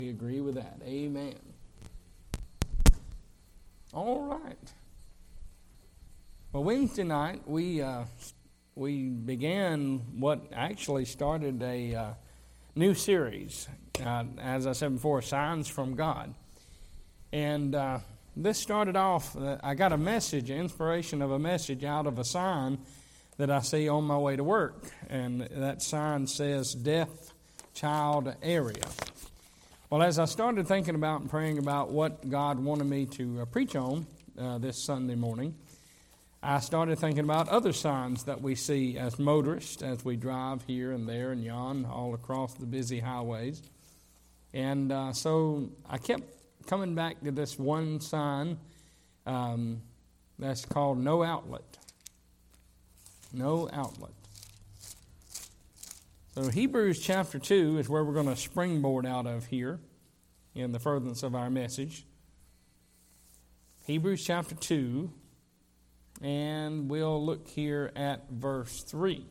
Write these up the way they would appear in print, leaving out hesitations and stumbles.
We agree with that. Amen. All right. Well, Wednesday night we began what actually started a new series. As I said before, Signs from God. And this started off, I got a message, inspiration of a message out of a sign that I see on my way to work. And that sign says, Deaf Child Area. Well, as I started thinking about and praying about what God wanted me to preach on this Sunday morning, I started thinking about other signs that we see as motorists as we drive here and there and yon all across the busy highways. And so I kept coming back to this one sign that's called No Outlet. No Outlet. So Hebrews chapter 2 is where we're going to springboard out of here in the furtherance of our message. Hebrews chapter 2, and we'll look here at verse 3.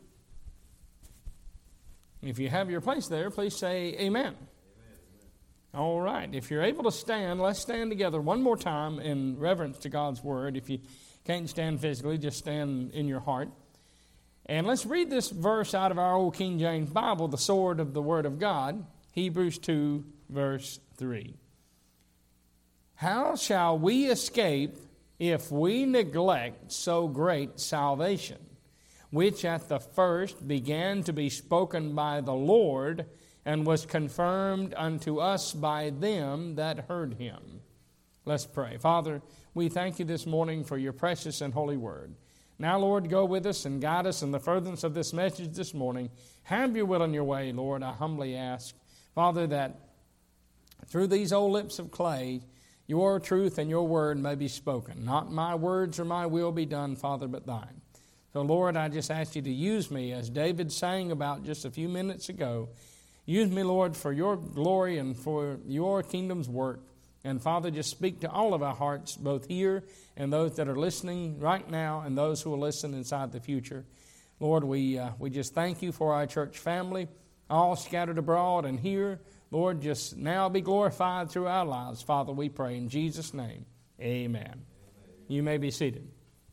If you have your place there, please say amen. Amen. All right. If you're able to stand, let's stand together one more time in reverence to God's Word. If you can't stand physically, just stand in your heart. And let's read this verse out of our old King James Bible, the sword of the Word of God, Hebrews 2, verse 3. How shall we escape if we neglect so great salvation, which at the first began to be spoken by the Lord, and was confirmed unto us by them that heard him? Let's pray. Father, we thank you this morning for your precious and holy word. Now, Lord, go with us and guide us in the furtherance of this message this morning. Have your will and your way, Lord, I humbly ask. Father, that through these old lips of clay, your truth and your word may be spoken. Not my words or my will be done, Father, but thine. So, Lord, I just ask you to use me, as David sang about just a few minutes ago. Use me, Lord, for your glory and for your kingdom's work. And, Father, just speak to all of our hearts, both here and those that are listening right now and those who will listen inside the future. Lord, we just thank you for our church family, all scattered abroad and here. Lord, just now be glorified through our lives. Father, we pray in Jesus' name. Amen. Amen. You may be seated.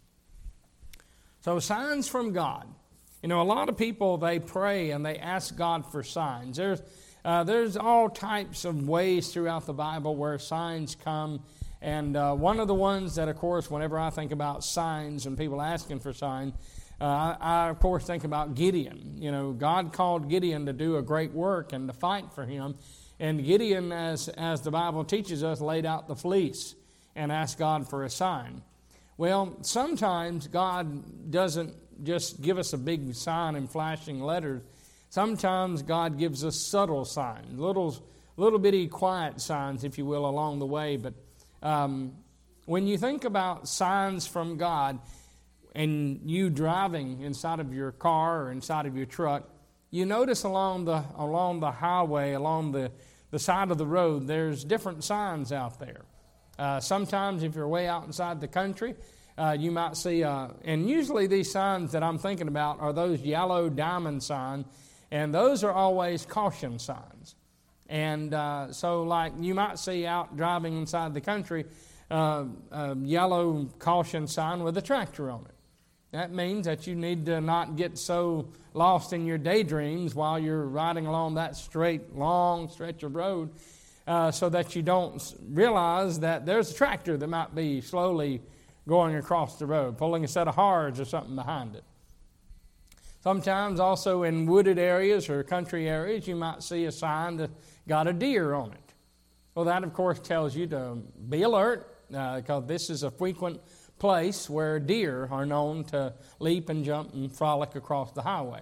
So, signs from God. You know, a lot of people, they pray and they ask God for signs. There's all types of ways throughout the Bible where signs come. And one of the ones that, of course, whenever I think about signs and people asking for signs, I, of course, think about Gideon. You know, God called Gideon to do a great work and to fight for him. And Gideon, as the Bible teaches us, laid out the fleece and asked God for a sign. Well, sometimes God doesn't just give us a big sign in flashing letters. Sometimes God gives us subtle signs, little bitty quiet signs, if you will, along the way. But when you think about signs from God, and you driving inside of your car or inside of your truck, you notice along the highway, along the side of the road, there's different signs out there. Sometimes if you're way out inside the country, you might see, and usually these signs that I'm thinking about are those yellow diamond signs, and those are always caution signs. And so like you might see out driving inside the country, a yellow caution sign with a tractor on it. That means that you need to not get so lost in your daydreams while you're riding along that straight, long stretch of road so that you don't realize that there's a tractor that might be slowly going across the road, pulling a set of hards or something behind it. Sometimes also in wooded areas or country areas, you might see a sign that got a deer on it. Well, that, of course, tells you to be alert because this is a frequent place where deer are known to leap and jump and frolic across the highway.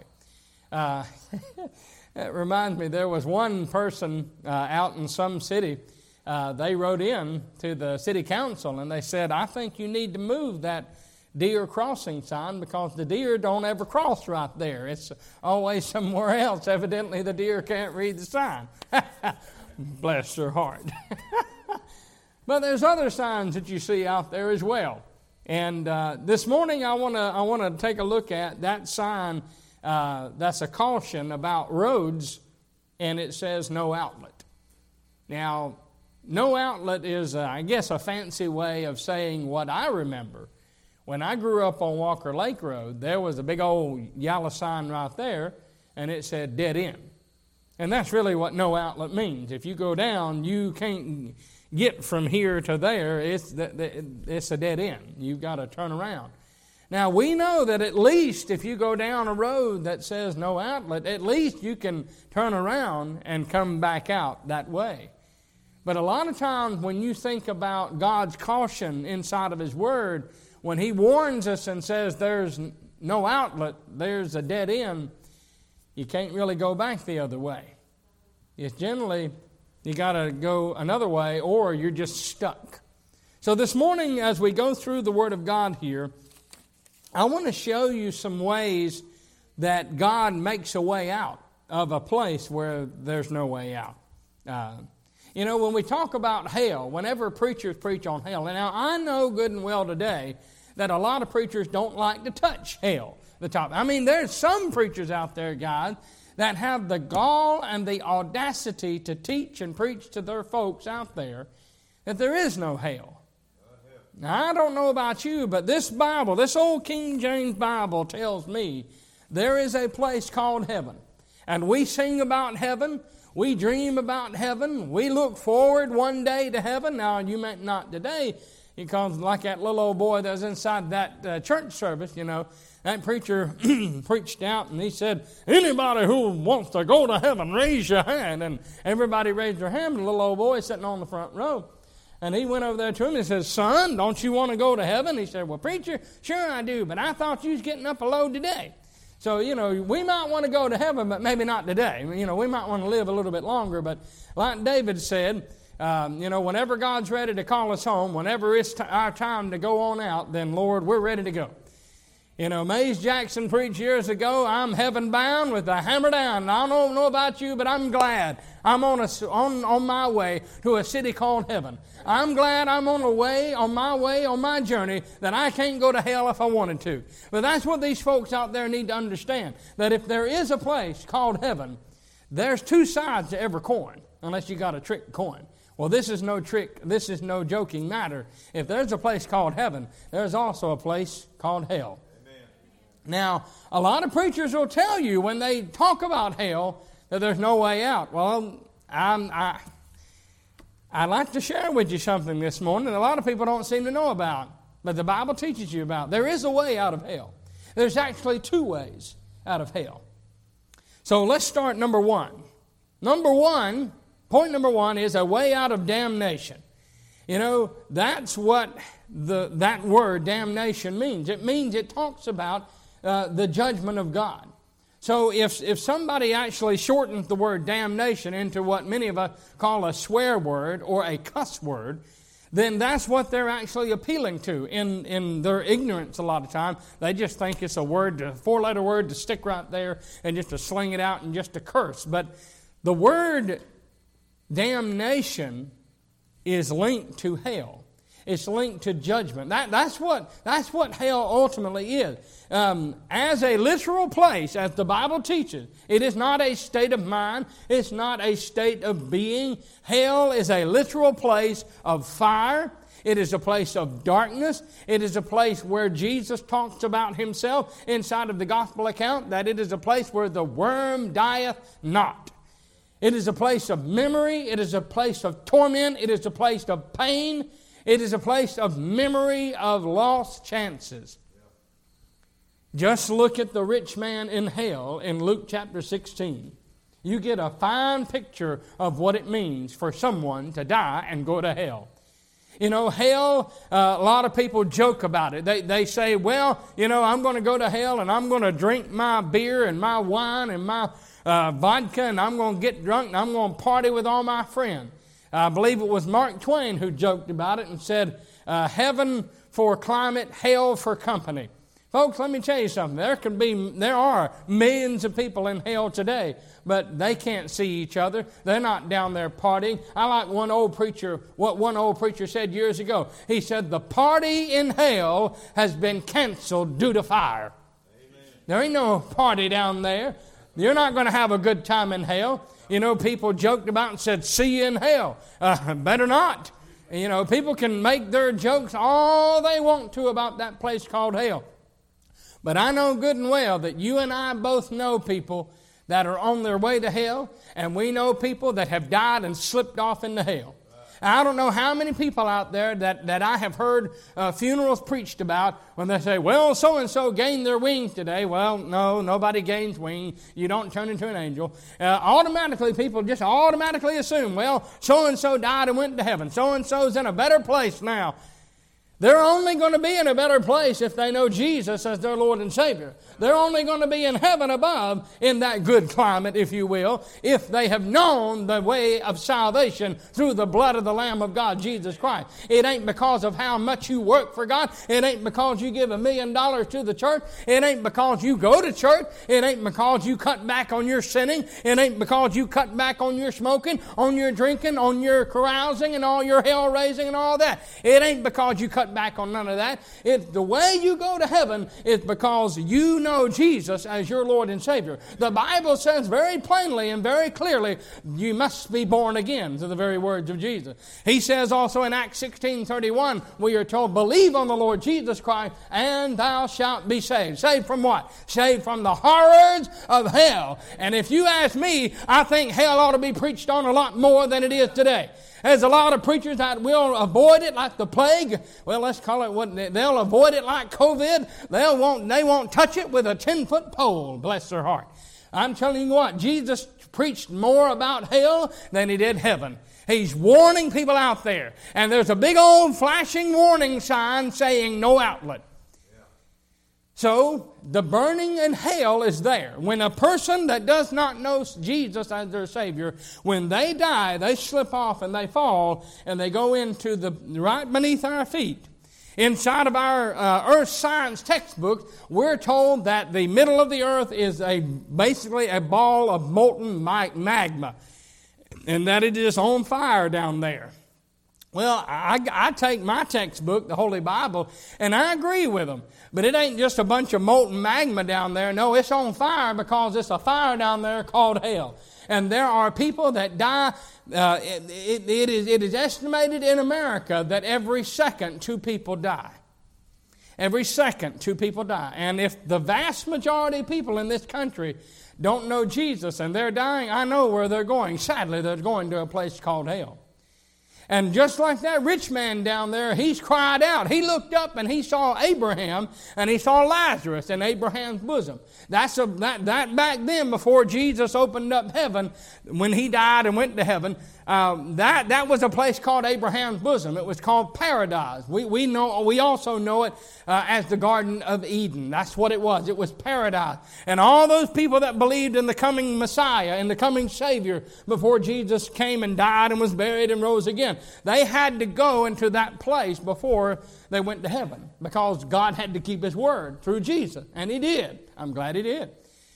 It reminds me, there was one person out in some city, they wrote in to the city council and they said, I think you need to move that deer crossing sign because the deer don't ever cross right there. It's always somewhere else. Evidently the deer can't read the sign. Bless their heart. But there's other signs that you see out there as well. And this morning I want to take a look at that sign that's a caution about roads, and it says no outlet. Now, no outlet is, I guess, a fancy way of saying what I remember. When I grew up on Walker Lake Road, there was a big old yellow sign right there, and it said dead end. And that's really what no outlet means. If you go down, you can't get from here to there. It's a dead end. You've got to turn around. Now, we know that at least if you go down a road that says no outlet, at least you can turn around and come back out that way. But a lot of times when you think about God's caution inside of His Word, when He warns us and says there's no outlet, there's a dead end, you can't really go back the other way. It's generally, you got to go another way or you're just stuck. So this morning as we go through the Word of God here, I want to show you some ways that God makes a way out of a place where there's no way out. When we talk about hell, whenever preachers preach on hell, and now I know good and well today that a lot of preachers don't like to touch hell, the top. I mean, there's some preachers out there, guys, that have the gall and the audacity to teach and preach to their folks out there that there is no hell. Now, I don't know about you, but this Bible, this old King James Bible tells me there is a place called heaven. And we sing about heaven. We dream about heaven. We look forward one day to heaven. Now, you may not today, because like that little old boy that was inside that church service, that preacher preached out and he said, anybody who wants to go to heaven, raise your hand. And everybody raised their hand, but the little old boy sitting on the front row. And he went over there to him and said, son, don't you want to go to heaven? He said, well, preacher, sure I do, but I thought you was getting up a load today. So, we might want to go to heaven, but maybe not today. We might want to live a little bit longer. But like David said, whenever God's ready to call us home, whenever it's our time to go on out, then, Lord, we're ready to go. Mays Jackson preached years ago, I'm heaven bound with the hammer down. And I don't know about you, but I'm glad I'm on my way to a city called heaven. I'm glad I'm on my journey, that I can't go to hell if I wanted to. But that's what these folks out there need to understand, that if there is a place called heaven, there's two sides to every coin, unless you got a trick coin. Well, this is no trick. This is no joking matter. If there's a place called heaven, there's also a place called hell. Now, a lot of preachers will tell you when they talk about hell that there's no way out. Well, I'd like to share with you something this morning that a lot of people don't seem to know about, but the Bible teaches you about. There is a way out of hell. There's actually two ways out of hell. So let's start number one. Point number one is a way out of damnation. That's what that word damnation means. It talks about the judgment of God. So if somebody actually shortens the word damnation into what many of us call a swear word or a cuss word, then that's what they're actually appealing to in their ignorance a lot of times. They just think it's a four-letter word to stick right there and just to sling it out and just to curse. But the word damnation is linked to hell. It's linked to judgment. That's what hell ultimately is. As a literal place, as the Bible teaches, it is not a state of mind. It's not a state of being. Hell is a literal place of fire. It is a place of darkness. It is a place where Jesus talks about Himself inside of the gospel account, that it is a place where the worm dieth not. It is a place of memory. It is a place of torment. It is a place of pain. It is a place of memory of lost chances. Just look at the rich man in hell in Luke chapter 16. You get a fine picture of what it means for someone to die and go to hell. Hell, a lot of people joke about it. They say, well, I'm going to go to hell and I'm going to drink my beer and my wine and my vodka and I'm going to get drunk and I'm going to party with all my friends. I believe it was Mark Twain who joked about it and said, heaven for climate, hell for company. Folks, let me tell you something. There are millions of people in hell today, but they can't see each other. They're not down there partying. I like what one old preacher said years ago. He said, the party in hell has been canceled due to fire. Amen. There ain't no party down there. You're not going to have a good time in hell. You know, people joked about and said, see you in hell. Better not. You know, people can make their jokes all they want to about that place called hell. But I know good and well that you and I both know people that are on their way to hell, and we know people that have died and slipped off into hell. I don't know how many people out there that I have heard funerals preached about when they say, well, so-and-so gained their wings today. Well, no, nobody gains wings. You don't turn into an angel. Automatically, people just automatically assume, well, so-and-so died and went to heaven. So-and-so's in a better place now. They're only going to be in a better place if they know Jesus as their Lord and Savior. They're only going to be in heaven above in that good climate, if you will, if they have known the way of salvation through the blood of the Lamb of God, Jesus Christ. It ain't because of how much you work for God. It ain't because you give $1 million to the church. It ain't because you go to church. It ain't because you cut back on your sinning. It ain't because you cut back on your smoking, on your drinking, on your carousing and all your hell raising and all that. It ain't because you cut back on none of that. It's the way you go to heaven is because you know Jesus as your Lord and Savior. The Bible says very plainly and very clearly, you must be born again, to the very words of Jesus. He says also in Acts 16:31, we are told, believe on the Lord Jesus Christ and thou shalt be saved. Saved from what? Saved from the horrors of hell. And if you ask me, I think hell ought to be preached on a lot more than it is today. There's a lot of preachers that will avoid it like the plague. Well, let's call it what they'll avoid it like COVID. They won't touch it with a 10-foot pole. Bless their heart. I'm telling you what, Jesus preached more about hell than he did heaven. He's warning people out there. And there's a big old flashing warning sign saying no outlet. So, the burning in hell is there. When a person that does not know Jesus as their Savior, when they die, they slip off and they fall, and they go into the right beneath our feet. Inside of our earth science textbook, we're told that the middle of the earth is basically a ball of molten magma, and that it is on fire down there. Well, I take my textbook, the Holy Bible, and I agree with them. But it ain't just a bunch of molten magma down there. No, it's on fire because it's a fire down there called hell. And there are people that die. It is estimated in America that every second 2 people die. Every second 2 people die. And if the vast majority of people in this country don't know Jesus and they're dying, I know where they're going. Sadly, they're going to a place called hell. And just like that rich man down there, he's cried out. He looked up and he saw Abraham and he saw Lazarus in Abraham's bosom. That back then, before Jesus opened up heaven, when he died and went to heaven, that was a place called Abraham's bosom. It was called paradise. We also know it as the Garden of Eden. That's what it was. It was paradise. And all those people that believed in the coming Messiah, in the coming Savior, before Jesus came and died and was buried and rose again, they had to go into that place before they went to heaven, because God had to keep His word through Jesus. And He did. I'm glad He did.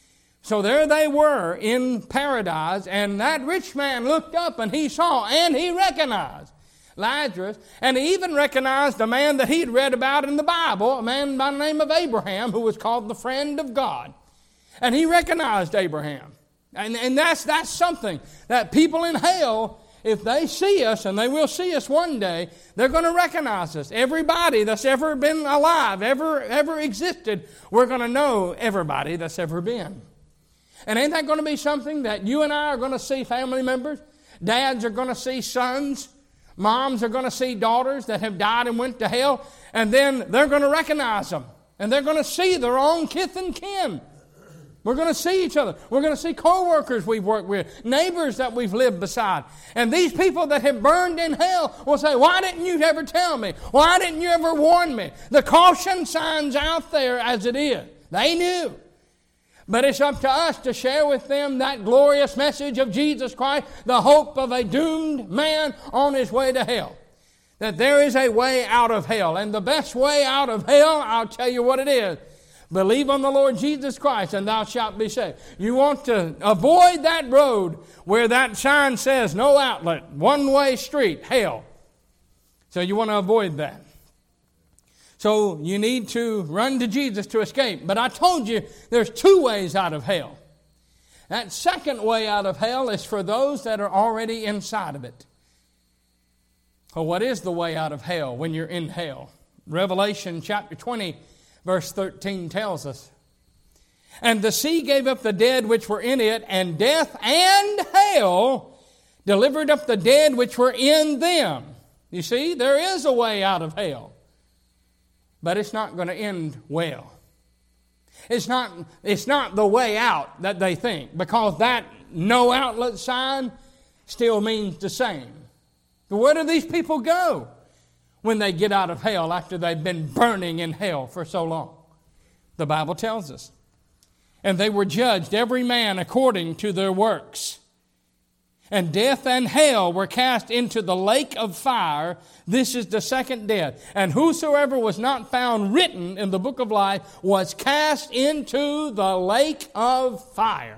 So there they were in paradise, and that rich man looked up and he saw and he recognized Lazarus, and he even recognized a man that he'd read about in the Bible, a man by the name of Abraham, who was called the friend of God. And he recognized Abraham. And that's something that people in hell, if they see us, and they will see us one day, they're going to recognize us. Everybody that's ever been alive, ever existed, we're going to know everybody that's ever been. And ain't that going to be something that you and I are going to see family members? Dads are going to see sons. Moms are going to see daughters that have died and went to hell. And then they're going to recognize them. And they're going to see their own kith and kin. We're going to see each other. We're going to see co-workers we've worked with, neighbors that we've lived beside. And these people that have burned in hell will say, why didn't you ever tell me? Why didn't you ever warn me? The caution sign's out there as it is. They knew. But it's up to us to share with them that glorious message of Jesus Christ, the hope of a doomed man on his way to hell. That there is a way out of hell. And the best way out of hell, I'll tell you what it is. Believe on the Lord Jesus Christ and thou shalt be saved. You want to avoid that road where that sign says no outlet, one-way street, hell. So you want to avoid that. So you need to run to Jesus to escape. But I told you there's 2 ways out of hell. That second way out of hell is for those that are already inside of it. Well, what is the way out of hell when you're in hell? Revelation chapter 20, verse 13 tells us, "And the sea gave up the dead which were in it, and death and hell delivered up the dead which were in them." You see, there is a way out of hell, but it's not going to end well. It's not the way out that they think, because that no outlet sign still means the same. Where do these people go when they get out of hell after they've been burning in hell for so long? The Bible tells us. "And they were judged, every man according to their works. And death and hell were cast into the lake of fire. This is the second death. And whosoever was not found written in the book of life was cast into the lake of fire."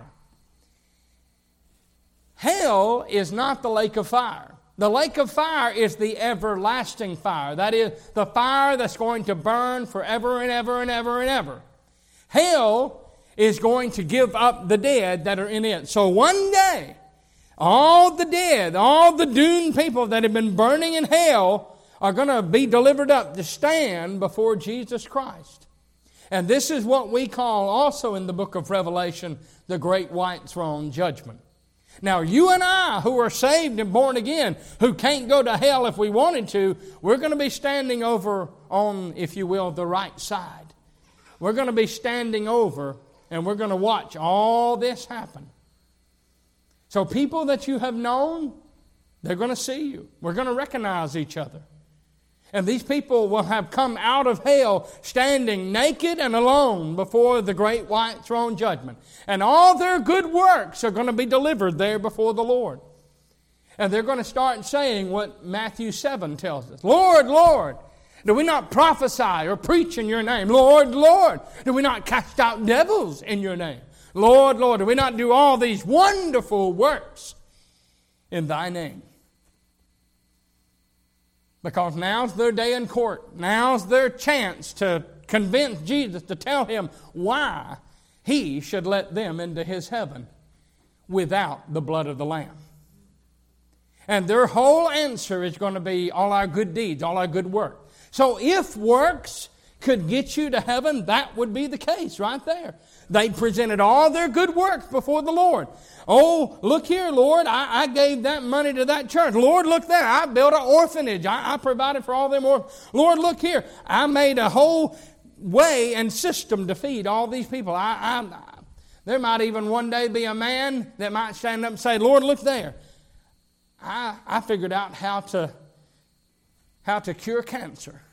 Hell is not the lake of fire. The lake of fire is the everlasting fire. That is the fire that's going to burn forever and ever and ever and ever. Hell is going to give up the dead that are in it. So one day, all the dead, all the doomed people that have been burning in hell are going to be delivered up to stand before Jesus Christ. And this is what we call also in the book of Revelation the great white throne judgment. Now, you and I, who are saved and born again, who can't go to hell if we wanted to, we're going to be standing over on, if you will, the right side. We're going to be standing over and we're going to watch all this happen. So people that you have known, they're going to see you. We're going to recognize each other. And these people will have come out of hell standing naked and alone before the great white throne judgment. And all their good works are going to be delivered there before the Lord. And they're going to start saying what Matthew 7 tells us. "Lord, Lord, do we not prophesy or preach in your name? Lord, Lord, do we not cast out devils in your name? Lord, Lord, do we not do all these wonderful works in thy name?" Because now's their day in court. Now's their chance to convince Jesus, to tell him why he should let them into his heaven without the blood of the Lamb. And their whole answer is going to be all our good deeds, all our good work. So if works could get you to heaven, that would be the case right there. They presented all their good works before the Lord. "Oh, look here, Lord, I gave that money to that church. Lord, look there, I built an orphanage. I provided for all them orphans. Lord, look here, I made a whole way and system to feed all these people. There might even one day be a man that might stand up and say, "Lord, look there. I figured out how to cure cancer."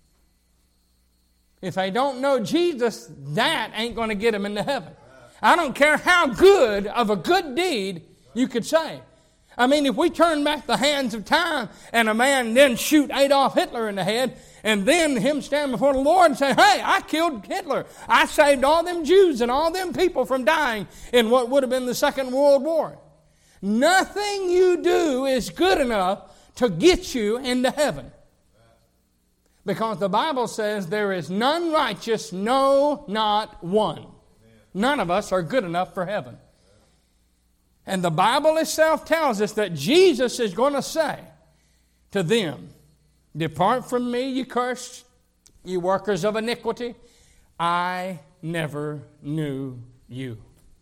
If they don't know Jesus, that ain't going to get them into heaven. I don't care how good of a good deed you could say. I mean, if we turn back the hands of time and a man then shoot Adolf Hitler in the head and then him stand before the Lord and say, "Hey, I killed Hitler. I saved all them Jews and all them people from dying in what would have been the Second World War." Nothing you do is good enough to get you into heaven. Because the Bible says there is none righteous, no, not one. None of us are good enough for heaven. And the Bible itself tells us that Jesus is going to say to them, "Depart from me, you cursed, you workers of iniquity. I never knew you."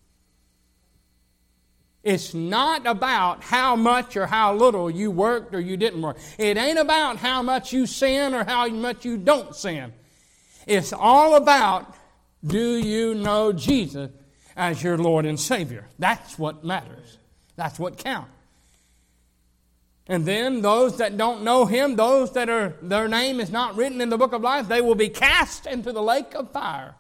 It's not about how much or how little you worked or you didn't work. It ain't about how much you sin or how much you don't sin. It's all about, do you know Jesus as your Lord and Savior? That's what matters. That's what counts. And then those that don't know Him, those that their name is not written in the book of life, they will be cast into the lake of fire.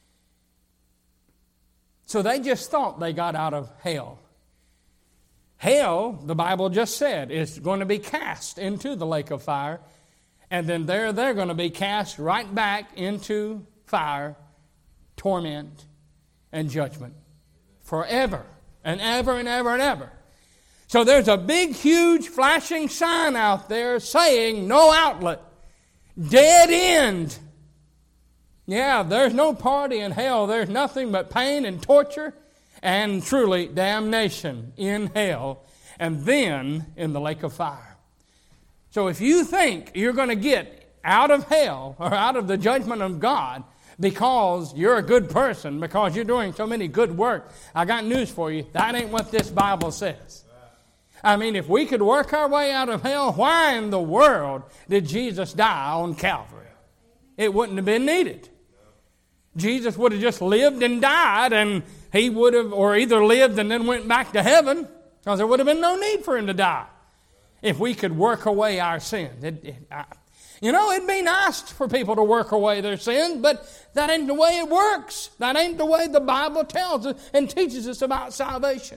So they just thought they got out of hell. Hell, the Bible just said, is going to be cast into the lake of fire. And then they're going to be cast right back into fire, torment, and judgment. Forever and ever and ever and ever. So there's a big, huge, flashing sign out there saying, no outlet. Dead end. Yeah, there's no party in hell. There's nothing but pain and torture and truly damnation in hell, and then in the lake of fire. So if you think you're going to get out of hell or out of the judgment of God because you're a good person, because you're doing so many good work, I got news for you. That ain't what this Bible says. I mean, if we could work our way out of hell, why in the world did Jesus die on Calvary? It wouldn't have been needed. Jesus would have just lived and died, and he would have, or either lived and then went back to heaven, because there would have been no need for him to die if we could work away our sins. It'd be nice for people to work away their sins, but that ain't the way it works. That ain't the way the Bible tells us and teaches us about salvation.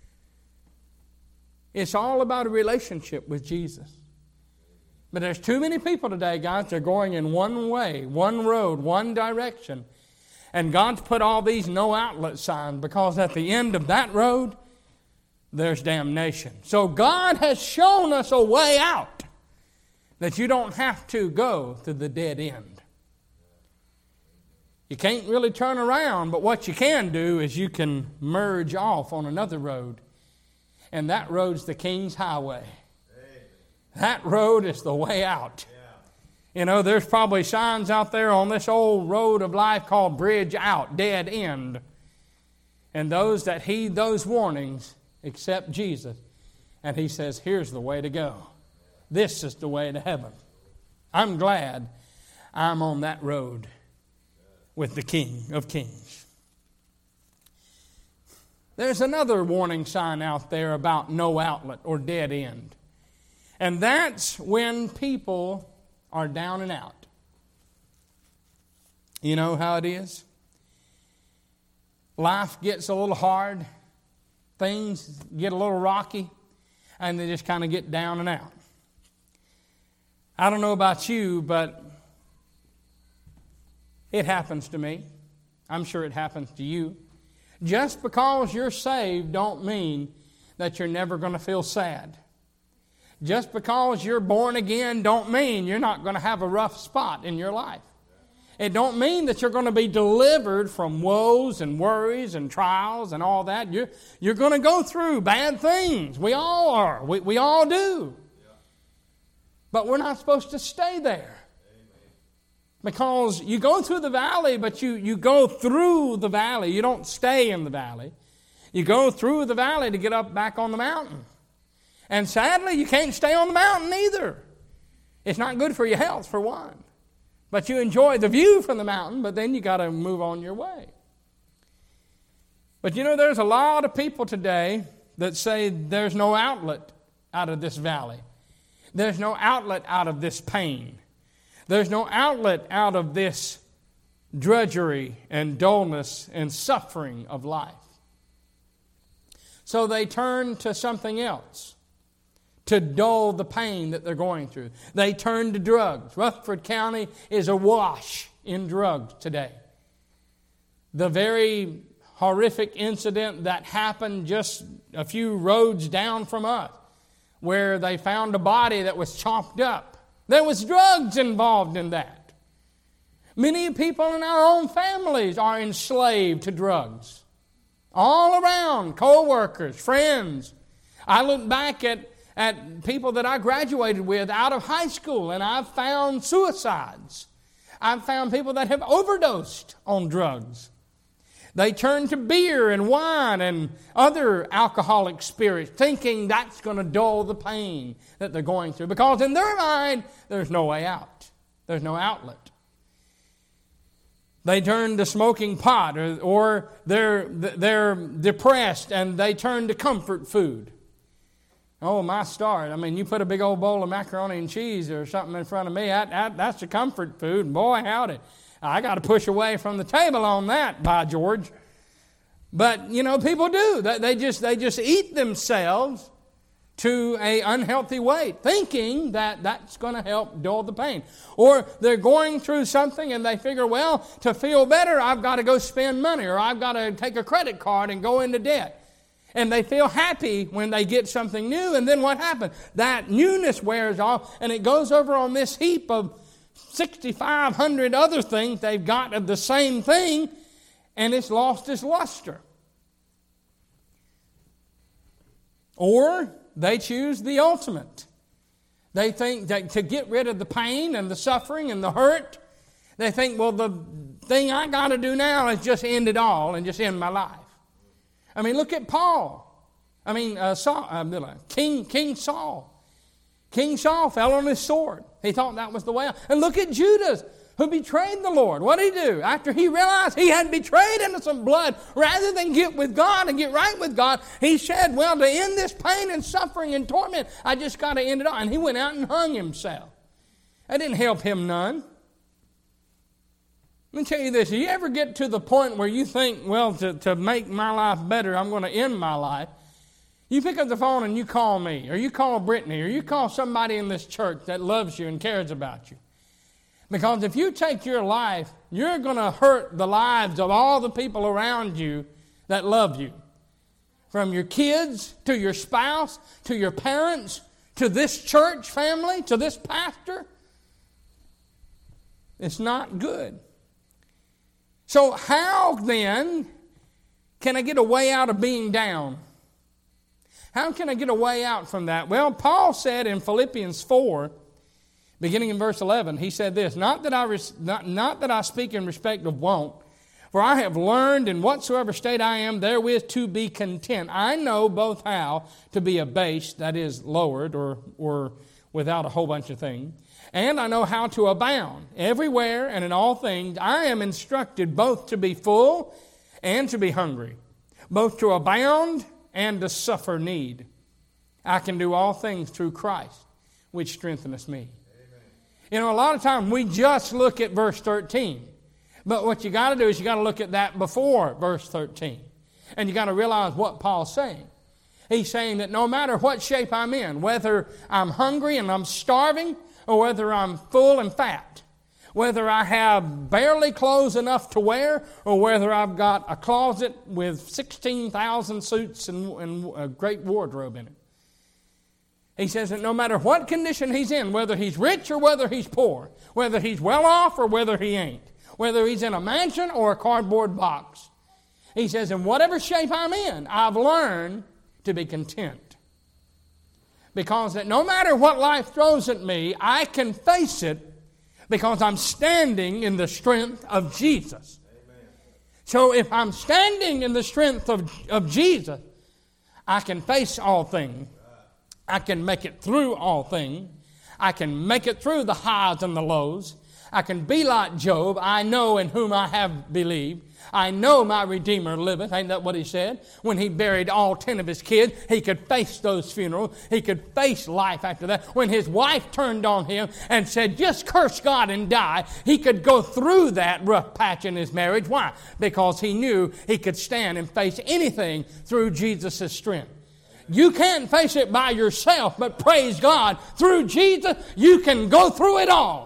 It's all about a relationship with Jesus. But there's too many people today, guys, they're going in one way, one road, one direction. And God's put all these no outlet signs because at the end of that road, there's damnation. So God has shown us a way out that you don't have to go to the dead end. You can't really turn around, but what you can do is you can merge off on another road. And that road's the King's Highway. That road is the way out. You know, there's probably signs out there on this old road of life called Bridge Out, Dead End. And those that heed those warnings accept Jesus. And he says, here's the way to go. This is the way to heaven. I'm glad I'm on that road with the King of Kings. There's another warning sign out there about no outlet or dead end. And that's when people are down and out. You know how it is? Life gets a little hard. Things get a little rocky. And they just kind of get down and out. I don't know about you, but it happens to me. I'm sure it happens to you. Just because you're saved don't mean that you're never going to feel sad. Just because you're born again don't mean you're not going to have a rough spot in your life. It don't mean that you're going to be delivered from woes and worries and trials and all that. You're going to go through bad things. We all are. We all do. But we're not supposed to stay there. Because you go through the valley, but you go through the valley. You don't stay in the valley. You go through the valley to get up back on the mountain. And sadly, you can't stay on the mountain either. It's not good for your health, for one. But you enjoy the view from the mountain, but then you got to move on your way. But you know, there's a lot of people today that say there's no outlet out of this valley. There's no outlet out of this pain. There's no outlet out of this drudgery and dullness and suffering of life. So they turn to something else to dull the pain that they're going through. They turn to drugs. Rutherford County is awash in drugs today. The very horrific incident that happened just a few roads down from us, where they found a body that was chopped up. There was drugs involved in that. Many people in our own families are enslaved to drugs. All around, co-workers, friends. I look back at people that I graduated with out of high school, and I've found suicides. I've found people that have overdosed on drugs. They turn to beer and wine and other alcoholic spirits, thinking that's going to dull the pain that they're going through. Because in their mind, there's no way out. There's no outlet. They turn to smoking pot, or they're depressed and they turn to comfort food. Oh, my start. I mean, you put a big old bowl of macaroni and cheese or something in front of me, that's a comfort food. And boy, howdy. I got to push away from the table on that, by George. But, you know, people do. They just eat themselves to an unhealthy weight, thinking that that's going to help dull the pain. Or they're going through something and they figure, well, to feel better, I've got to go spend money, or I've got to take a credit card and go into debt. And they feel happy when they get something new, and then what happens? That newness wears off, and it goes over on this heap of 6,500 other things they've got of the same thing, and it's lost its luster. Or they choose the ultimate. They think that to get rid of the pain and the suffering and the hurt, they think, well, the thing I got to do now is just end it all and just end my life. I mean, look at Paul. I mean, King Saul. King Saul fell on his sword. He thought that was the way out. And look at Judas, who betrayed the Lord. What did he do? After he realized he had betrayed innocent blood, rather than get with God and get right with God, he said, well, to end this pain and suffering and torment, I just got to end it all. And he went out and hung himself. That didn't help him none. Let me tell you this. Do you ever get to the point where you think, well, to make my life better, I'm going to end my life? You pick up the phone and you call me, or you call Brittany, or you call somebody in this church that loves you and cares about you. Because if you take your life, you're going to hurt the lives of all the people around you that love you. From your kids, to your spouse, to your parents, to this church family, to this pastor. It's not good. So how then can I get a way out of being down? How can I get a way out from that? Well, Paul said in Philippians 4, beginning in verse 11, he said this, not that I speak in respect of want, for I have learned in whatsoever state I am therewith to be content. I know both how to be abased, that is lowered or without a whole bunch of things, and I know how to abound. Everywhere and in all things I am instructed both to be full and to be hungry, both to abound and to suffer need. I can do all things through Christ, which strengtheneth me. Amen. You know, a lot of times we just look at verse 13. But what you got to do is you got to look at that before verse 13. And you got to realize what Paul's saying. He's saying that no matter what shape I'm in, whether I'm hungry and I'm starving, or whether I'm full and fat, whether I have barely clothes enough to wear, or whether I've got a closet with 16,000 suits and a great wardrobe in it. He says that no matter what condition he's in, whether he's rich or whether he's poor, whether he's well off or whether he ain't, whether he's in a mansion or a cardboard box, he says, in whatever shape I'm in, I've learned to be content. Because that no matter what life throws at me, I can face it because I'm standing in the strength of Jesus. Amen. So if I'm standing in the strength of Jesus, I can face all things. I can make it through all things. I can make it through the highs and the lows. I can be like Job. I know in whom I have believed. I know my Redeemer liveth. Ain't that what he said? When he buried all 10 of his kids, he could face those funerals. He could face life after that. When his wife turned on him and said, just curse God and die, he could go through that rough patch in his marriage. Why? Because he knew he could stand and face anything through Jesus' strength. You can't face it by yourself, but praise God, through Jesus, you can go through it all.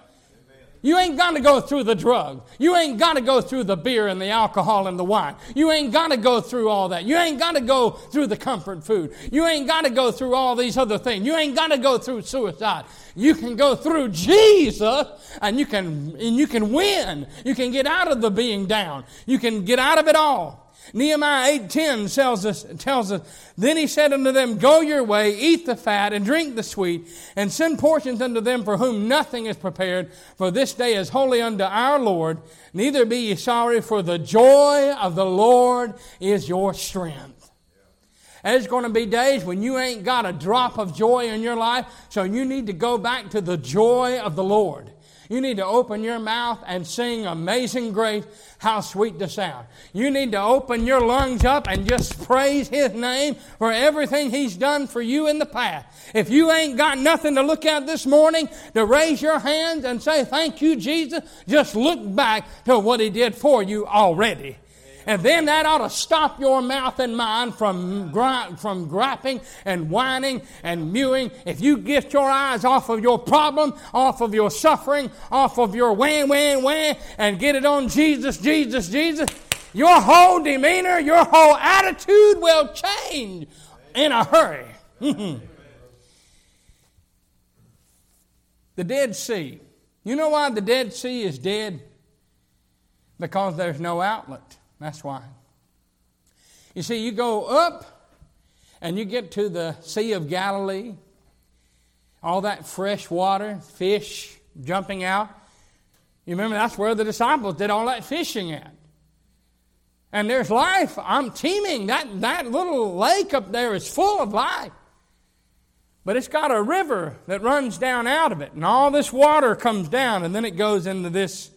You ain't got to go through the drug. You ain't got to go through the beer and the alcohol and the wine. You ain't got to go through all that. You ain't got to go through the comfort food. You ain't got to go through all these other things. You ain't got to go through suicide. You can go through Jesus and you can win. You can get out of the being down. You can get out of it all. Nehemiah 8:10 tells us, then he said unto them, go your way, eat the fat, and drink the sweet, and send portions unto them for whom nothing is prepared, for this day is holy unto our Lord. Neither be ye sorry, for the joy of the Lord is your strength. There's going to be days when you ain't got a drop of joy in your life, so you need to go back to the joy of the Lord. You need to open your mouth and sing Amazing Grace, how sweet the sound. You need to open your lungs up and just praise His name for everything He's done for you in the past. If you ain't got nothing to look at this morning to raise your hands and say, thank you, Jesus, just look back to what He did for you already. And then that ought to stop your mouth and mind from griping and whining and mewing. If you get your eyes off of your problem, off of your suffering, off of your wah, and get it on Jesus, Jesus, Jesus, your whole demeanor, your whole attitude will change in a hurry. The Dead Sea. You know why the Dead Sea is dead? Because there's no outlet. That's why. You see, you go up and you get to the Sea of Galilee, all that fresh water, fish jumping out. You remember that's where the disciples did all that fishing at. And there's life. I'm teeming. That little lake up there is full of life. But it's got a river that runs down out of it. And all this water comes down, and then it goes into this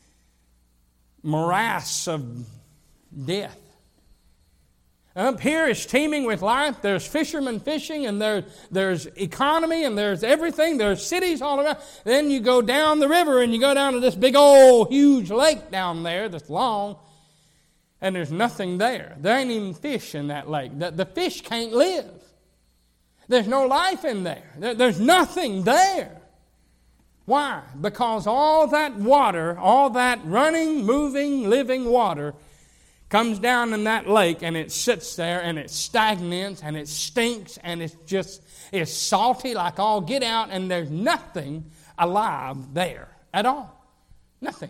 morass of death. Up here is teeming with life. There's fishermen fishing, and there's economy, and there's everything. There's cities all around. Then you go down the river, and you go down to this big old huge lake down there that's long, and there's nothing there. There ain't even fish in that lake. The fish can't live. There's no life in there. There's nothing there. Why? Because all that water, all that running, moving, living water comes down in that lake, and it sits there, and it stagnates, and it stinks, and it's salty like all get out, and there's nothing alive there at all. Nothing.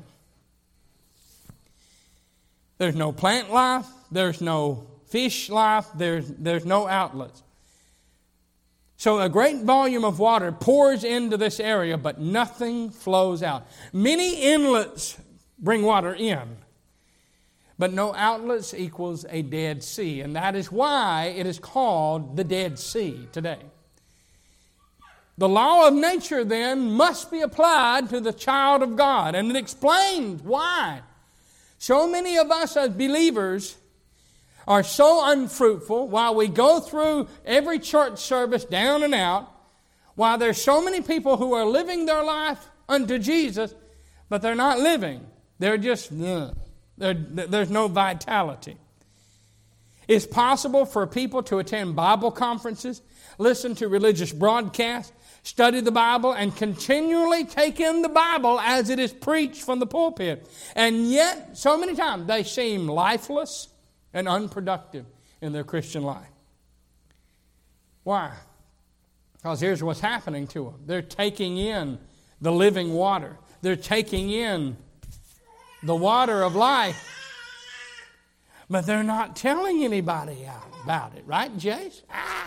There's no plant life. There's no fish life. There's no outlets. So a great volume of water pours into this area, but nothing flows out. Many inlets bring water in, but no outlets equals a Dead Sea. And that is why it is called the Dead Sea today. The law of nature then must be applied to the child of God. And it explains why so many of us as believers are so unfruitful, while we go through every church service down and out, while there's so many people who are living their life unto Jesus, but they're not living. They're just, there's no vitality. It's possible for people to attend Bible conferences, listen to religious broadcasts, study the Bible, and continually take in the Bible as it is preached from the pulpit. And yet, so many times, they seem lifeless and unproductive in their Christian life. Why? Because here's what's happening to them. They're taking in the living water. They're taking in the water of life. But they're not telling anybody about it. Right, Jace?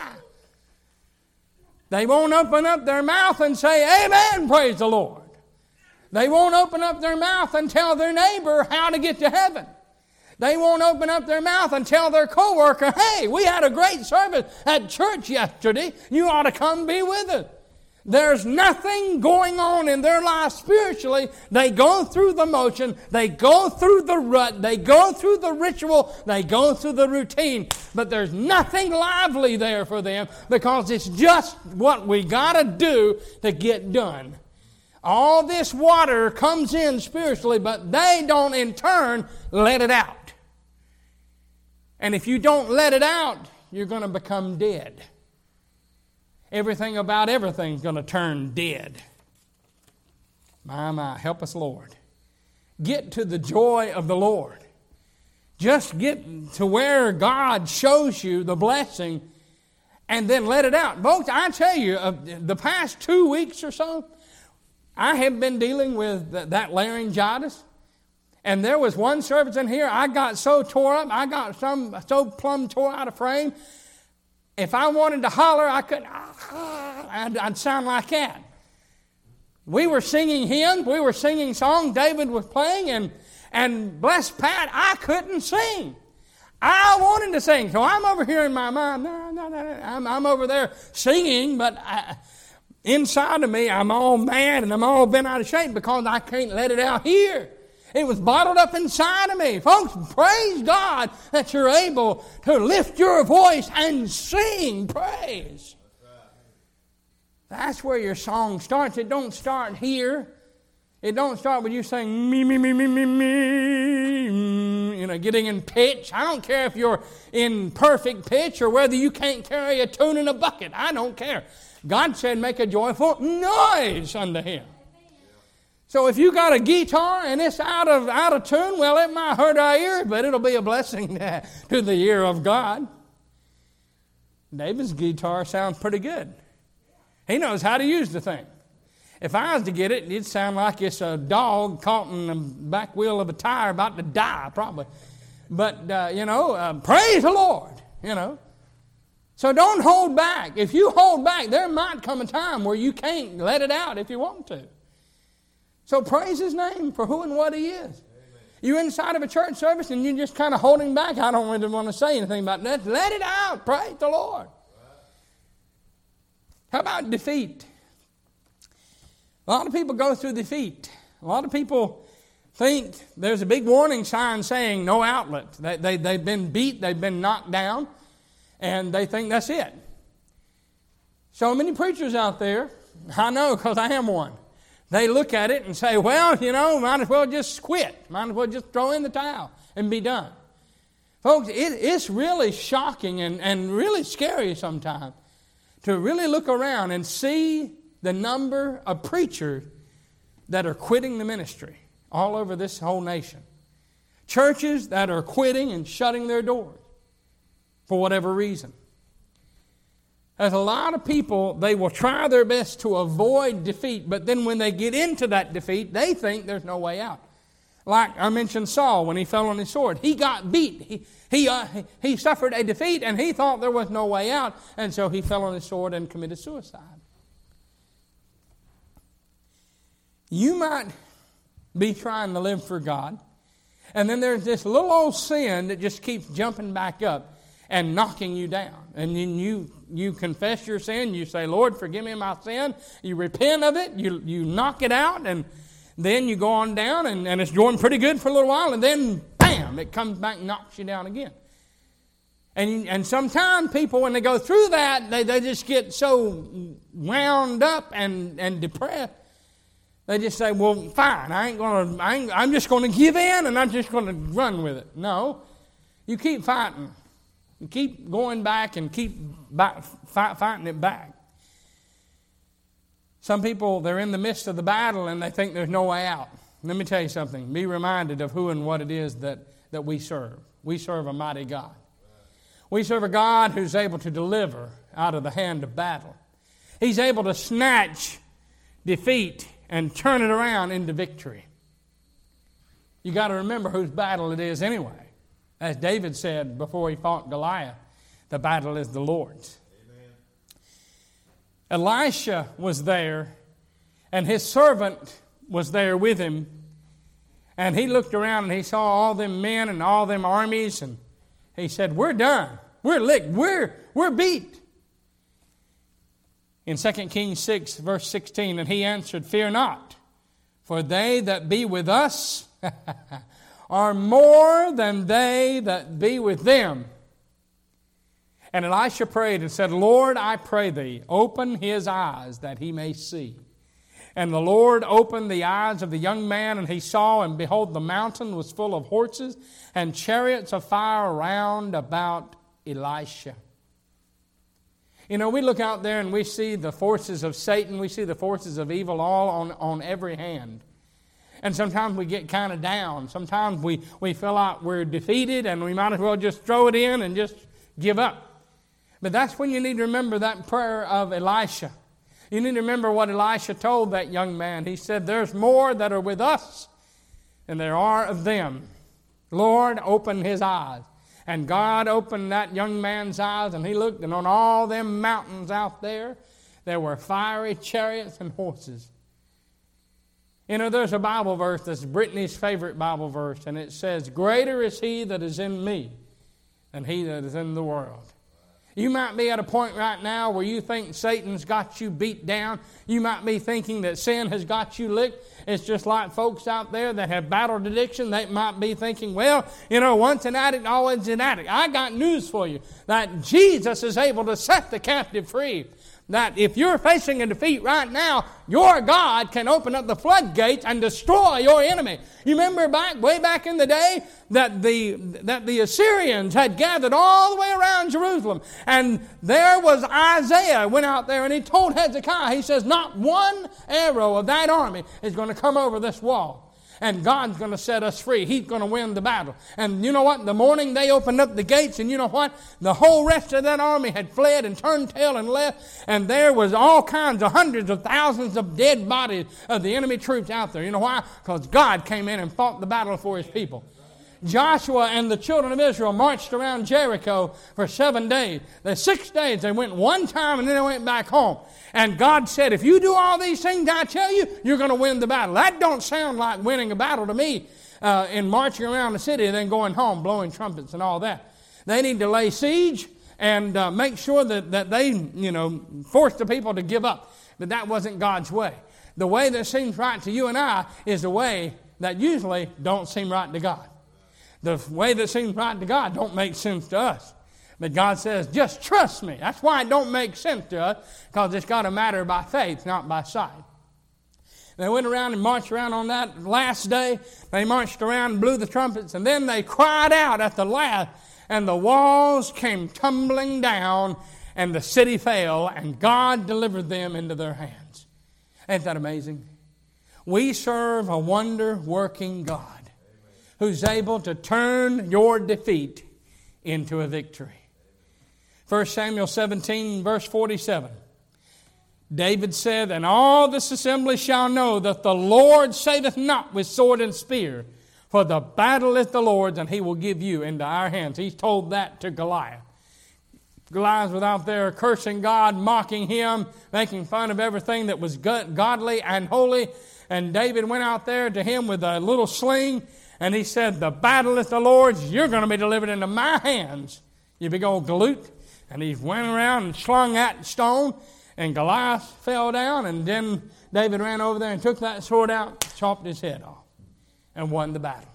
They won't open up their mouth and say, amen, praise the Lord. They won't open up their mouth and tell their neighbor how to get to heaven. They won't open up their mouth and tell their coworker, hey, we had a great service at church yesterday. You ought to come be with us. There's nothing going on in their life spiritually. They go through the motion. They go through the rut. They go through the ritual. They go through the routine. But there's nothing lively there for them because it's just what we got to do to get done. All this water comes in spiritually, but they don't in turn let it out. And if you don't let it out, you're going to become dead. Everything about everything's going to turn dead. My, help us, Lord. Get to the joy of the Lord. Just get to where God shows you the blessing and then let it out. Folks, I tell you, the past 2 weeks or so, I have been dealing with that laryngitis. And there was one service in here, I got so tore up, I got so plumb tore out of frame. If I wanted to holler, I couldn't. I'd sound like that. We were singing hymns, we were singing songs, David was playing, and bless Pat, I couldn't sing. I wanted to sing, so I'm over here in my mind, I'm over there singing, but inside of me, I'm all mad and I'm all bent out of shape because I can't let it out here. It was bottled up inside of me. Folks, praise God that you're able to lift your voice and sing praise. That's where your song starts. It don't start here. It don't start with you saying, me, getting in pitch. I don't care if you're in perfect pitch or whether you can't carry a tune in a bucket. I don't care. God said make a joyful noise unto Him. So if you got a guitar and it's out of tune, well, it might hurt our ears, but it'll be a blessing to the ear of God. David's guitar sounds pretty good. He knows how to use the thing. If I was to get it, it'd sound like it's a dog caught in the back wheel of a tire about to die, probably. But, praise the Lord, So don't hold back. If you hold back, there might come a time where you can't let it out if you want to. So praise His name for who and what He is. Amen. You're inside of a church service and you're just kind of holding back. I don't really want to say anything about that. Let it out. Praise the Lord. How about defeat? A lot of people go through defeat. A lot of people think there's a big warning sign saying no outlet. They've been beat, they've been knocked down, and they think that's it. So many preachers out there, I know because I am one, they look at it and say, well, might as well just quit. Might as well just throw in the towel and be done. Folks, it's really shocking and really scary sometimes to really look around and see the number of preachers that are quitting the ministry all over this whole nation. Churches that are quitting and shutting their doors for whatever reason. There's a lot of people, they will try their best to avoid defeat, but then when they get into that defeat, they think there's no way out. Like I mentioned Saul when he fell on his sword. He got beat. He suffered a defeat and he thought there was no way out, and so he fell on his sword and committed suicide. You might be trying to live for God, and then there's this little old sin that just keeps jumping back up and knocking you down. And then you confess your sin, you say, Lord, forgive me my sin. You repent of it, you knock it out, and then you go on down, and it's going pretty good for a little while, and then, bam, it comes back and knocks you down again. And sometimes people, when they go through that, they just get so wound up and depressed. They just say, well, fine, I'm just going to give in and I'm just going to run with it. No, you keep fighting. You keep going back and keep fighting it back. Some people, they're in the midst of the battle and they think there's no way out. Let me tell you something. Be reminded of who and what it is that we serve. We serve a mighty God. We serve a God who's able to deliver out of the hand of battle. He's able to snatch defeat and turn it around into victory. You got to remember whose battle it is anyway. As David said before he fought Goliath, the battle is the Lord's. Amen. Elisha was there, and his servant was there with him. And he looked around and he saw all them men and all them armies, and he said, we're done. We're licked. We're beat. In 2 Kings 6, verse 16, and he answered, fear not, for they that be with us are more than they that be with them. And Elisha prayed and said, Lord, I pray thee, open his eyes that he may see. And the Lord opened the eyes of the young man, and he saw, and behold, the mountain was full of horses and chariots of fire round about Elisha. You know, we look out there and we see the forces of Satan, we see the forces of evil all on every hand. And sometimes we get kind of down. Sometimes we feel like we're defeated and we might as well just throw it in and just give up. But that's when you need to remember that prayer of Elisha. You need to remember what Elisha told that young man. He said, there's more that are with us than there are of them. Lord, open his eyes. And God opened that young man's eyes, and he looked, and on all them mountains out there were fiery chariots and horses. You know, there's a Bible verse that's Brittany's favorite Bible verse, and it says, greater is he that is in me than he that is in the world. You might be at a point right now where you think Satan's got you beat down. You might be thinking that sin has got you licked. It's just like folks out there that have battled addiction. They might be thinking, well, you know, once an addict, always an addict. I got news for you, that Jesus is able to set the captive free. That if you're facing a defeat right now, your God can open up the floodgates and destroy your enemy. You remember way back in the day that the Assyrians had gathered all the way around Jerusalem, and there was Isaiah went out there and he told Hezekiah, he says, not one arrow of that army is going to come over this wall. And God's going to set us free. He's going to win the battle. And you know what? The morning they opened up the gates, and you know what? The whole rest of that army had fled and turned tail and left. And there was all kinds of hundreds of thousands of dead bodies of the enemy troops out there. You know why? Because God came in and fought the battle for his people. Joshua and the children of Israel marched around Jericho for 7 days. The 6 days they went one time and then they went back home. And God said, if you do all these things I tell you, you're going to win the battle. That don't sound like winning a battle to me in marching around the city and then going home, blowing trumpets and all that. They need to lay siege and make sure that they, force the people to give up. But that wasn't God's way. The way that seems right to you and I is the way that usually don't seem right to God. The way that seems right to God don't make sense to us. But God says, just trust me. That's why it don't make sense to us, because it's got to matter by faith, not by sight. They went around and marched around on that last day. They marched around and blew the trumpets, and then they cried out at the last, and the walls came tumbling down, and the city fell, and God delivered them into their hands. Ain't that amazing? We serve a wonder-working God who's able to turn your defeat into a victory. 1 Samuel 17, verse 47. David said, and all this assembly shall know that the Lord saveth not with sword and spear, for the battle is the Lord's, and he will give you into our hands. He told that to Goliath. Goliath was out there cursing God, mocking him, making fun of everything that was godly and holy. And David went out there to him with a little sling, and he said, the battle is the Lord's. You're going to be delivered into my hands, you big old galoot. And he went around and slung that stone, and Goliath fell down, and then David ran over there and took that sword out, chopped his head off, and won the battle.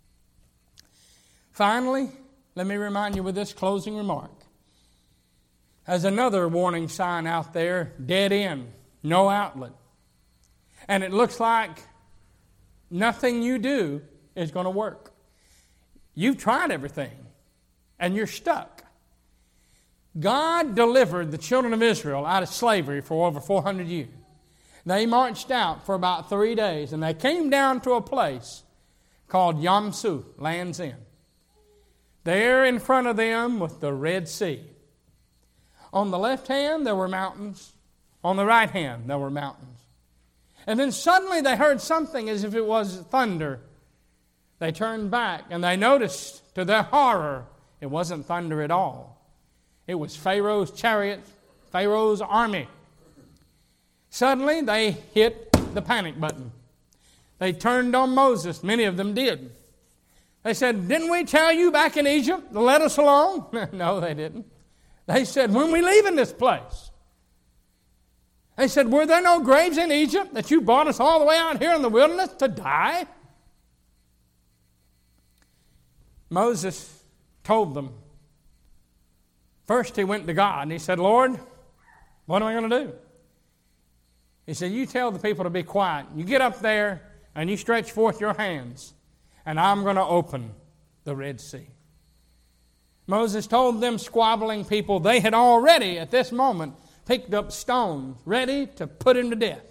Finally, let me remind you with this closing remark. There's another warning sign out there, dead end, no outlet. And it looks like nothing you do is going to work. You've tried everything, and you're stuck. God delivered the children of Israel out of slavery for over 400 years. They marched out for about 3 days, and they came down to a place called Yamsu, Land's End. There in front of them was the Red Sea. On the left hand, there were mountains. On the right hand, there were mountains. And then suddenly they heard something as if it was thunder. They turned back, and they noticed, to their horror, it wasn't thunder at all. It was Pharaoh's chariots, Pharaoh's army. Suddenly, they hit the panic button. They turned on Moses. Many of them did. They said, didn't we tell you back in Egypt to let us alone? No, they didn't. They said, when we leaving this place? They said, were there no graves in Egypt that you brought us all the way out here in the wilderness to die? Moses told them. First he went to God and he said, Lord, what am I going to do? He said, you tell the people to be quiet. You get up there and you stretch forth your hands, and I'm going to open the Red Sea. Moses told them squabbling people they had already, at this moment, picked up stones, ready to put him to death.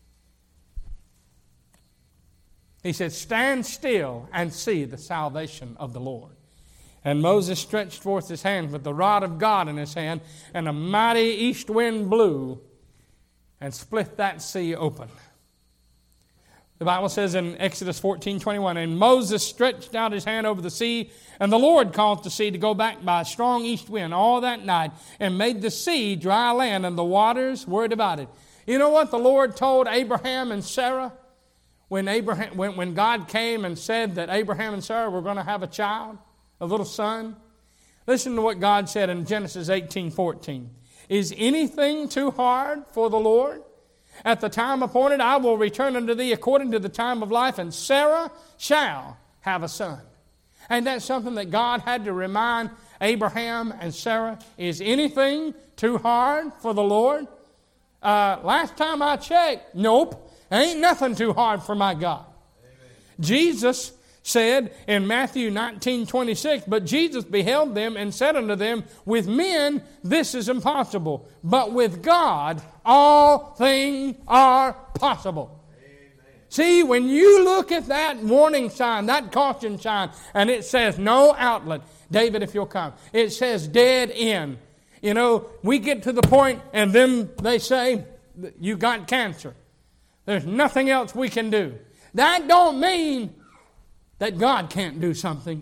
He said, stand still and see the salvation of the Lord. And Moses stretched forth his hand with the rod of God in his hand, and a mighty east wind blew and split that sea open. The Bible says in Exodus 14:21, and Moses stretched out his hand over the sea, and the Lord caused the sea to go back by a strong east wind all that night, and made the sea dry land, and the waters were divided. You know what the Lord told Abraham and Sarah when God came and said that Abraham and Sarah were going to have a child, a little son? Listen to what God said in Genesis 18:14. Is anything too hard for the Lord? At the time appointed, I will return unto thee according to the time of life, and Sarah shall have a son. And that's something that God had to remind Abraham and Sarah. Is anything too hard for the Lord? Last time I checked, nope, ain't nothing too hard for my God. Amen. Jesus said in Matthew 19:26, but Jesus beheld them and said unto them, with men this is impossible, but with God all things are possible. Amen. See, when you look at that warning sign, that caution sign, and it says no outlet, David, if you'll come, it says dead end. You know, we get to the point and then they say, you got cancer. There's nothing else we can do. That don't mean that God can't do something.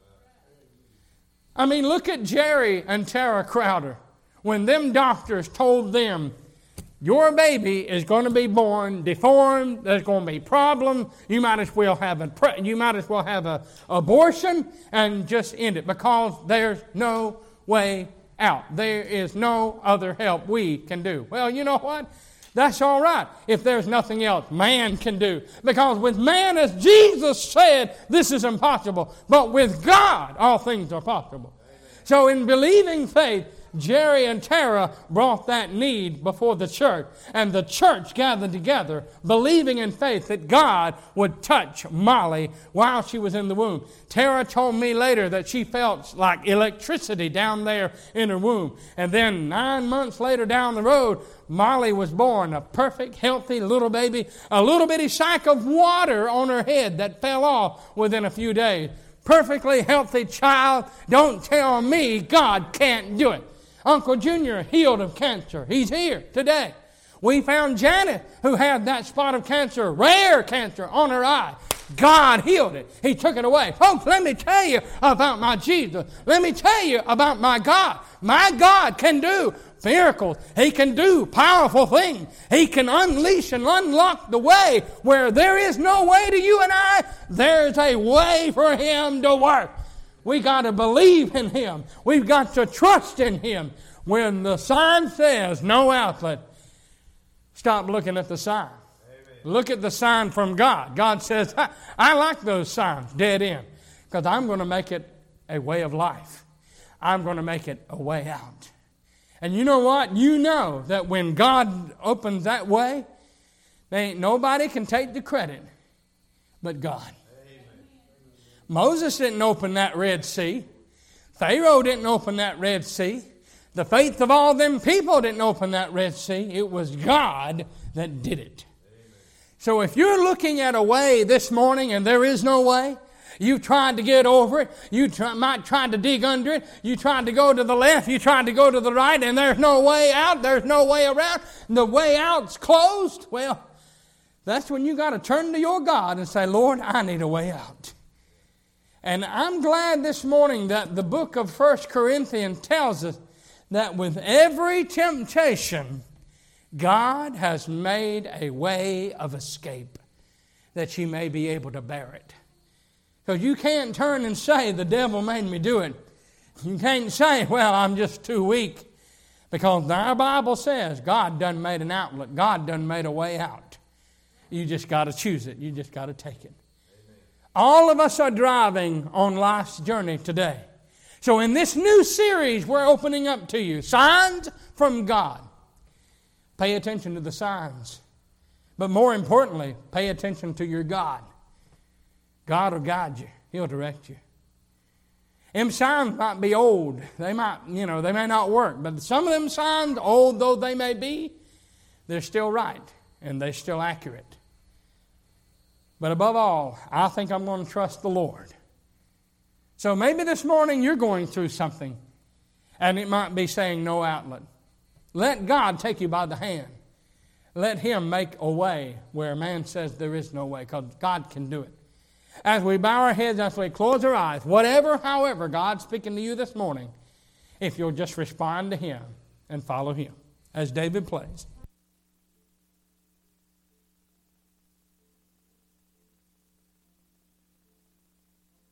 I mean, look at Jerry and Tara Crowder. When them doctors told them, your baby is going to be born deformed, there's going to be problems, you might as well have an abortion and just end it, because there's no way out. There is no other help we can do. Well, you know what? That's all right if there's nothing else man can do. Because with man, as Jesus said, this is impossible. But with God, all things are possible. Amen. So in believing faith, Jerry and Tara brought that need before the church. And the church gathered together, believing in faith that God would touch Molly while she was in the womb. Tara told me later that she felt like electricity down there in her womb. And then 9 months later down the road, Molly was born, a perfect, healthy little baby, a little bitty sack of water on her head that fell off within a few days. Perfectly healthy child. Don't tell me God can't do it. Uncle Junior healed of cancer. He's here today. We found Janet, who had that spot of cancer, rare cancer, on her eye. God healed it. He took it away. Folks, let me tell you about my Jesus. Let me tell you about my God. My God can do miracles. He can do powerful things. He can unleash and unlock the way where there is no way to you and I. There's a way for Him to work. We got to believe in Him. We've got to trust in Him. When the sign says no outlet, stop looking at the sign. Amen. Look at the sign from God. God says, I like those signs, dead end, because I'm going to make it a way of life. I'm going to make it a way out. And you know what? You know that when God opens that way, there ain't nobody can take the credit but God. Moses didn't open that Red Sea. Pharaoh didn't open that Red Sea. The faith of all them people didn't open that Red Sea. It was God that did it. Amen. So if you're looking at a way this morning and there is no way, you tried to get over it, might try to dig under it, you tried to go to the left, you tried to go to the right, and there's no way out, there's no way around, the way out's closed, well, that's when you got to turn to your God and say, Lord, I need a way out. And I'm glad this morning that the book of 1 Corinthians tells us that with every temptation, God has made a way of escape that you may be able to bear it. Because you can't turn and say, the devil made me do it. You can't say, well, I'm just too weak. Because our Bible says God done made an outlet. God done made a way out. You just got to choose it. You just got to take it. All of us are driving on life's journey today. So in this new series we're opening up to you, Signs from God. Pay attention to the signs. But more importantly, pay attention to your God. God will guide you. He'll direct you. Them signs might be old. They may not work. But some of them signs, old though they may be, they're still right and they're still accurate. But above all, I think I'm going to trust the Lord. So maybe this morning you're going through something, and it might be saying no outlet. Let God take you by the hand. Let Him make a way where man says there is no way, because God can do it. As we bow our heads, as we close our eyes, however God's speaking to you this morning, if you'll just respond to Him and follow Him, as David plays.